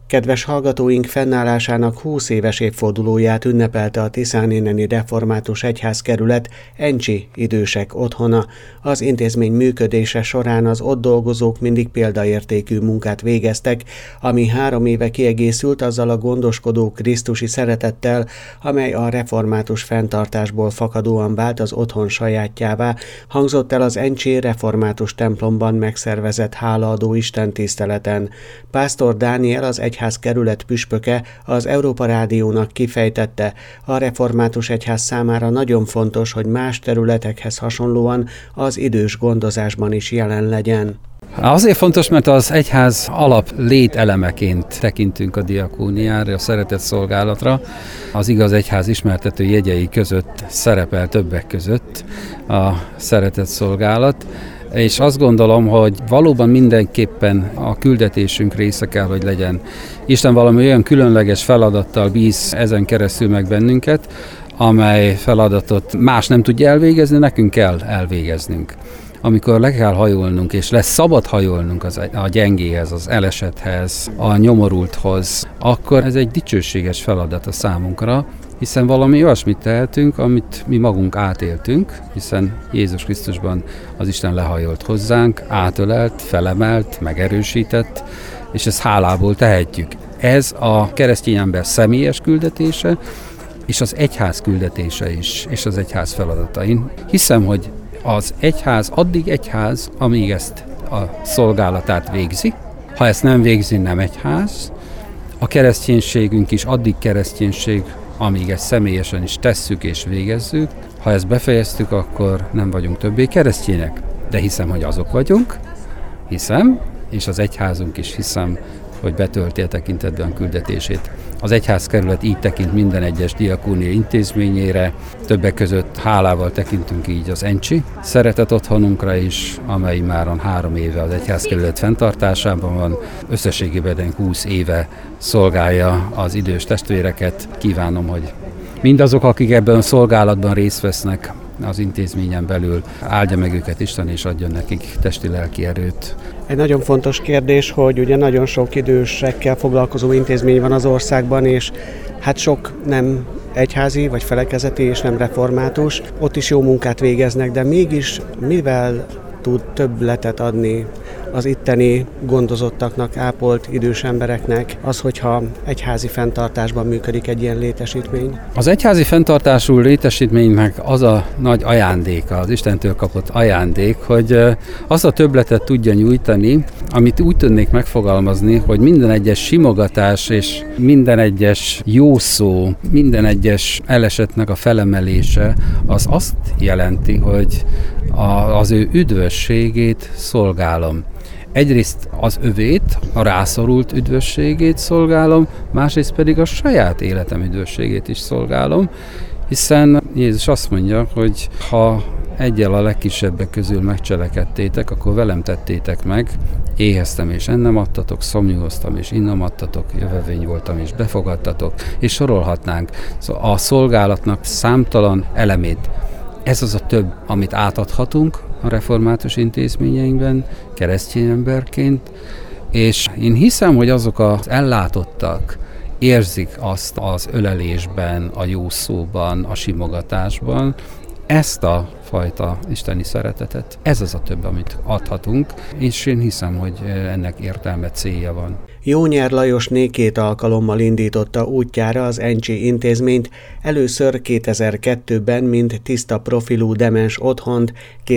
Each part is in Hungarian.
Kedves hallgatóink, fennállásának 20 éves évfordulóját ünnepelte a Tiszánéneni Református Egyházkerület Encsi idősek otthona. Az intézmény működése során az ott dolgozók mindig példaértékű munkát végeztek, ami 3 éve kiegészült azzal a gondoskodó krisztusi szeretettel, amely a református fenntartásból fakadóan vált az otthon sajátjává, hangzott el az encsi református templomban megszervezett hálaadó istentiszteleten. Pásztor Dániel, az egyházkerület püspöke, az Európa Rádiónak kifejtette, a református egyház számára nagyon fontos, hogy más területekhez hasonlóan az idős gondozásban is jelen legyen. Azért fontos, mert az egyház alap lételemeként tekintünk a diakóniára, a szeretett szolgálatra. Az igaz egyház ismertető jegyei között szerepel többek között a szeretett szolgálat, és azt gondolom, hogy valóban mindenképpen a küldetésünk része kell, hogy legyen. Isten valami olyan különleges feladattal bíz ezen keresztül meg bennünket, amely feladatot más nem tudja elvégezni, nekünk kell elvégeznünk. Amikor le kell hajolnunk, és lesz szabad hajolnunk a gyengéhez, az elesethez, a nyomorulthoz, akkor ez egy dicsőséges feladat a számunkra, hiszen valami olyasmit tehetünk, amit mi magunk átéltünk, hiszen Jézus Krisztusban az Isten lehajolt hozzánk, átölelt, felemelt, megerősített, és ezt hálából tehetjük. Ez a keresztény ember személyes küldetése, és az egyház küldetése is, és az egyház feladatain. Hiszem, hogy az egyház addig egyház, amíg ezt a szolgálatát végzi. Ha ezt nem végzi, nem egyház. A kereszténységünk is addig kereszténység, amíg ezt személyesen is tesszük és végezzük. Ha ezt befejeztük, akkor nem vagyunk többé keresztények. De hiszem, hogy azok vagyunk. Hiszem, és az egyházunk is hiszem, hogy betölti a tekintetben küldetését. Az egyházkerület így tekint minden egyes diakónia intézményére, többek között hálával tekintünk így az Encsi szeretett otthonunkra is, amely már 3 éve az egyházkerület fenntartásában van, összességében 20 éve szolgálja az idős testvéreket. Kívánom, hogy mindazok, akik ebben a szolgálatban részt vesznek az intézményen belül, áldja meg őket Isten, és adjon nekik testi-lelki erőt. Egy nagyon fontos kérdés, hogy ugye nagyon sok idősekkel foglalkozó intézmény van az országban, és hát sok nem egyházi, vagy felekezeti, és nem református. Ott is jó munkát végeznek, de mégis mivel tud többletet adni az itteni gondozottaknak, ápolt idős embereknek az, hogyha egyházi fenntartásban működik egy ilyen létesítmény? Az egyházi fenntartású létesítménynek az a nagy ajándéka, az Istentől kapott ajándék, hogy azt a többletet tudja nyújtani, amit úgy tudnék megfogalmazni, hogy minden egyes simogatás és minden egyes jó szó, minden egyes elesetnek a felemelése az azt jelenti, hogy az ő üdvösségét szolgálom. Egyrészt az övét, a rászorult üdvösségét szolgálom, másrészt pedig a saját életem üdvösségét is szolgálom, hiszen Jézus azt mondja, hogy ha egyel a legkisebbek közül megcselekedtétek, akkor velem tettétek meg, éheztem és ennem adtatok, szomjúztam és innom adtatok, jövevény voltam és befogadtatok, és sorolhatnánk. Szóval a szolgálatnak számtalan elemét. Ez az a több, amit átadhatunk a református intézményeinkben, keresztény emberként, és én hiszem, hogy azok az ellátottak érzik azt az ölelésben, a jó szóban, a simogatásban, ezt a fajta isteni szeretetet. Ez az a több, amit adhatunk, és én hiszem, hogy ennek értelme, célja van. Jónyer Lajosné 2 alkalommal indította útjára az Encsi intézményt, először 2002-ben, mint tiszta profilú demens otthont,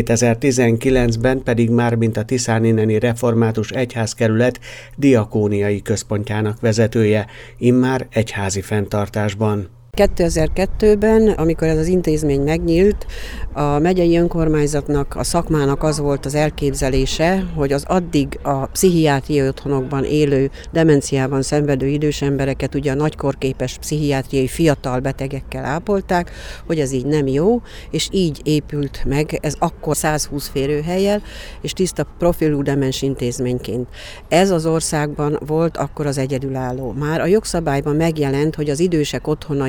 2019-ben pedig már mint a Tiszánéneni Református Egyházkerület diakóniai központjának vezetője, immár egyházi fenntartásban. 2002-ben, amikor ez az intézmény megnyílt, a megyei önkormányzatnak, a szakmának az volt az elképzelése, hogy az addig a pszichiátriai otthonokban élő, demenciában szenvedő idős embereket ugye a nagykorképes pszichiátriai fiatal betegekkel ápolták, hogy ez így nem jó, és így épült meg, ez akkor 120 férőhellyel, és tiszta profilú demens intézményként. Ez az országban volt akkor az egyedülálló. Már a jogszabályban megjelent, hogy az idősek otthonai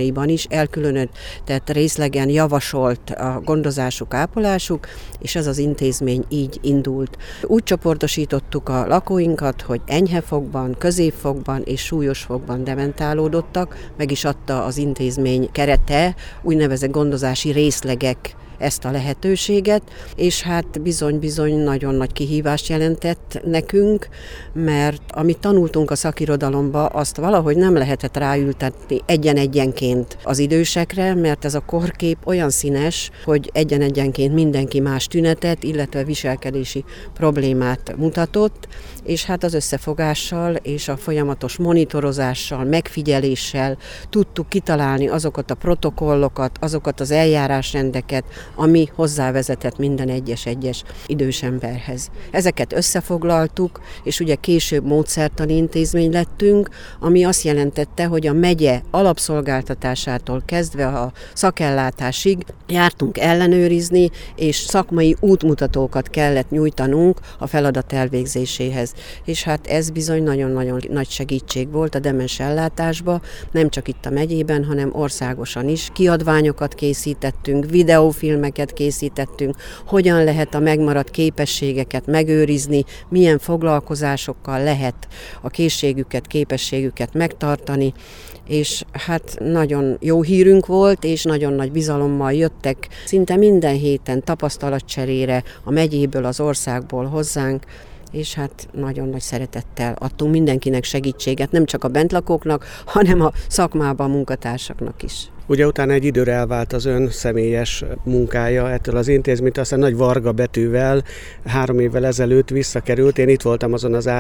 programjaiban is elkülönített részlegen javasolt a gondozásuk, ápolásuk, és ez az intézmény így indult. Úgy csoportosítottuk a lakóinkat, hogy enyhe fogban, középfogban és súlyos fogban dementálódottak, meg is adta az intézmény kerete, úgynevezett gondozási részlegek ezt a lehetőséget, és hát bizony-bizony nagyon nagy kihívást jelentett nekünk, mert amit tanultunk a szakirodalomba, azt valahogy nem lehetett ráültetni egyen-egyenként az idősekre, mert ez a korkép olyan színes, hogy egyen-egyenként mindenki más tünetet, illetve viselkedési problémát mutatott, és hát az összefogással és a folyamatos monitorozással, megfigyeléssel tudtuk kitalálni azokat a protokollokat, azokat az eljárásrendeket, ami hozzávezetett minden egyes idős emberhez. Ezeket összefoglaltuk, és ugye később módszertani intézmény lettünk, ami azt jelentette, hogy a megye alapszolgáltatásától kezdve a szakellátásig jártunk ellenőrizni, és szakmai útmutatókat kellett nyújtanunk a feladat elvégzéséhez. És hát ez bizony nagyon-nagyon nagy segítség volt a demens ellátásba, nem csak itt a megyében, hanem országosan is. Kiadványokat készítettünk, videófilmeket készítettünk, hogyan lehet a megmaradt képességeket megőrizni, milyen foglalkozásokkal lehet a készségüket, képességüket megtartani, és hát nagyon jó hírünk volt, és nagyon nagy bizalommal jöttek szinte minden héten tapasztalatcserére a megyéből, az országból hozzánk, és hát nagyon nagy szeretettel adtunk mindenkinek segítséget, nem csak a bentlakóknak, hanem a szakmában munkatársaknak is. Ugye utána egy időre elvált az ön személyes munkája ettől az intézménytől, aztán nagy varga betűvel 3 évvel ezelőtt visszakerült. Én itt voltam azon az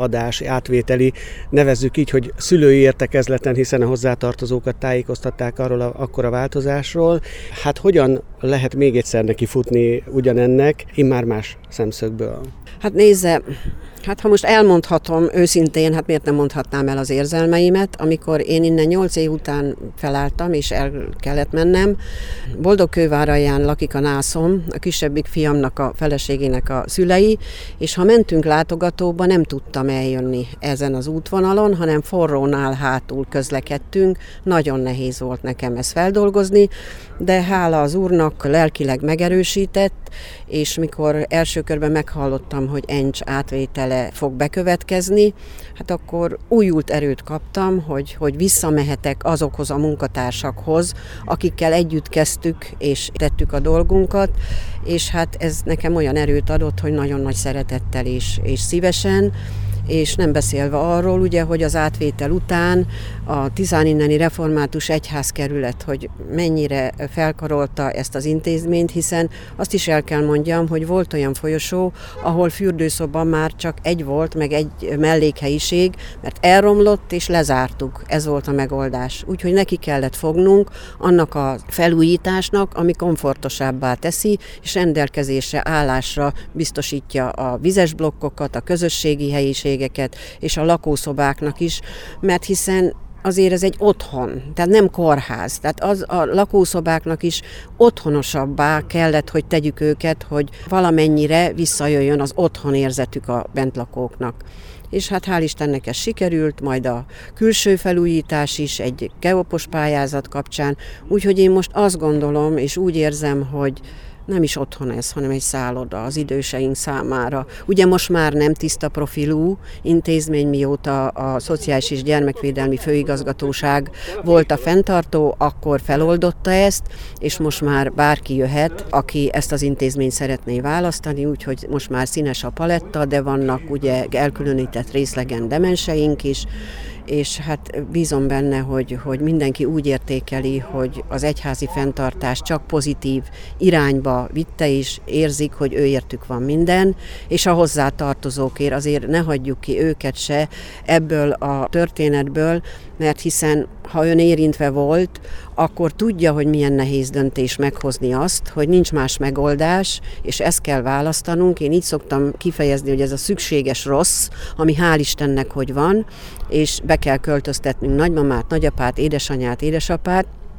átvételi, nevezzük így, hogy szülői értekezleten, hiszen a hozzátartozókat tájékoztatták arról akkora változásról. Hát hogyan lehet még egyszer neki futni ugyanennek, immár más szemszögből? Hát nézze, ha most elmondhatom őszintén, hát miért nem mondhatnám el az érzelmeimet, amikor én innen 8 év után felálltam, és el kellett mennem. Boldogkőváralján lakik a nászom, a kisebbik fiamnak a feleségének a szülei, és ha mentünk látogatóba, nem tudtam eljönni ezen az útvonalon, hanem forrónál hátul közlekedtünk. Nagyon nehéz volt nekem ezt feldolgozni, de hála az Úrnak lelkileg megerősített, és mikor első körben meghallottam, hogy Encs átvétele fog bekövetkezni, hát akkor újult erőt kaptam, hogy visszamehetek azokhoz a munkatársakhoz, akikkel együtt kezdtük és tettük a dolgunkat, és hát ez nekem olyan erőt adott, hogy nagyon nagy szeretettel és szívesen, és nem beszélve arról, ugye, hogy az átvétel után a tizáninneni református egyházkerület, hogy mennyire felkarolta ezt az intézményt, hiszen azt is el kell mondjam, hogy volt olyan folyosó, ahol fürdőszoba már csak egy volt, meg egy mellékhelyiség, mert elromlott és lezártuk. Ez volt a megoldás. Úgyhogy neki kellett fognunk annak a felújításnak, ami komfortosabbá teszi, és rendelkezésre, állásra biztosítja a vizes blokkokat, a közösségi helyiségeket és a lakószobáknak is, mert hiszen azért ez egy otthon, tehát nem kórház. Tehát az a lakószobáknak is otthonosabbá kellett, hogy tegyük őket, hogy valamennyire visszajöjjön az otthonérzetük a bentlakóknak. És hát hál' Istennek ez sikerült, majd a külső felújítás is egy geopos pályázat kapcsán, úgyhogy én most azt gondolom, és úgy érzem, hogy nem is otthon ez, hanem egy szálloda az időseink számára. Ugye most már nem tiszta profilú intézmény, mióta a Szociális és Gyermekvédelmi Főigazgatóság volt a fenntartó, akkor feloldotta ezt, és most már bárki jöhet, aki ezt az intézményt szeretné választani, úgyhogy most már színes a paletta, de vannak ugye elkülönített részlegen demenseink is, és hát bízom benne, hogy mindenki úgy értékeli, hogy az egyházi fenntartás csak pozitív irányba vitte, és érzik, hogy őértük van minden, és a hozzátartozókért azért ne hagyjuk ki őket se ebből a történetből, mert hiszen ha ön érintve volt, akkor tudja, hogy milyen nehéz döntés meghozni azt, hogy nincs más megoldás, és ezt kell választanunk. Én így szoktam kifejezni, hogy ez a szükséges rossz, ami hál' Istennek, hogy van, és be kell költöztetnünk nagymamát, nagyapát, édesanyát, édesapát,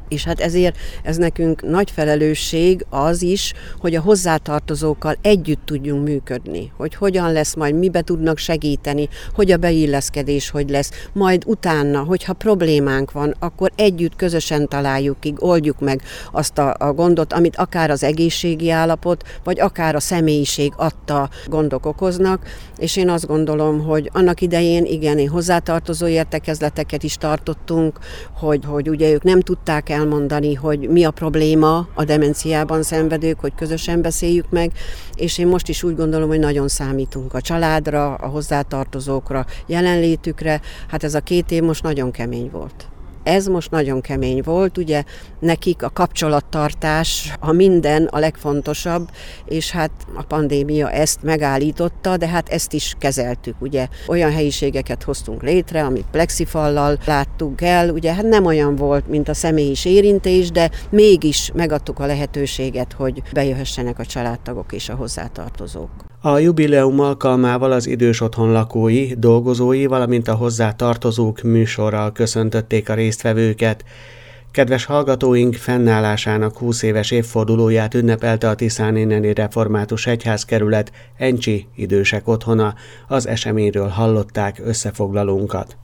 És hát ezért ez nekünk nagy felelősség az is, hogy a hozzátartozókkal együtt tudjunk működni, hogy hogyan lesz majd, mibe tudnak segíteni, hogy a beilleszkedés hogy lesz, majd utána, hogyha problémánk van, akkor együtt közösen találjuk ki, oldjuk meg azt a gondot, amit akár az egészségi állapot, vagy akár a személyiség adta gondok okoznak, és én azt gondolom, hogy annak idején igen, hozzátartozó értekezleteket is tartottunk, hogy ugye ők nem tudták elmondani, hogy mi a probléma a demenciában szenvedők, hogy közösen beszéljük meg, és én most is úgy gondolom, hogy nagyon számítunk a családra, a hozzátartozókra, jelenlétükre. Hát ez a 2 év most nagyon kemény volt. Ez most nagyon kemény volt, ugye nekik a kapcsolattartás, a minden a legfontosabb, és hát a pandémia ezt megállította, de hát ezt is kezeltük, ugye. Olyan helyiségeket hoztunk létre, amit plexifallal láttuk el, ugye hát nem olyan volt, mint a személyis érintés, de mégis megadtuk a lehetőséget, hogy bejöhessenek a családtagok és a hozzátartozók. A jubileum alkalmával az idős otthon lakói, dolgozói, valamint a hozzátartozók műsorral köszöntötték a résztvevőket. Kedves hallgatóink, fennállásának 20 éves évfordulóját ünnepelte a Tiszánéneni Református Egyházkerület Encsi idősek otthona. Az eseményről hallották összefoglalónkat.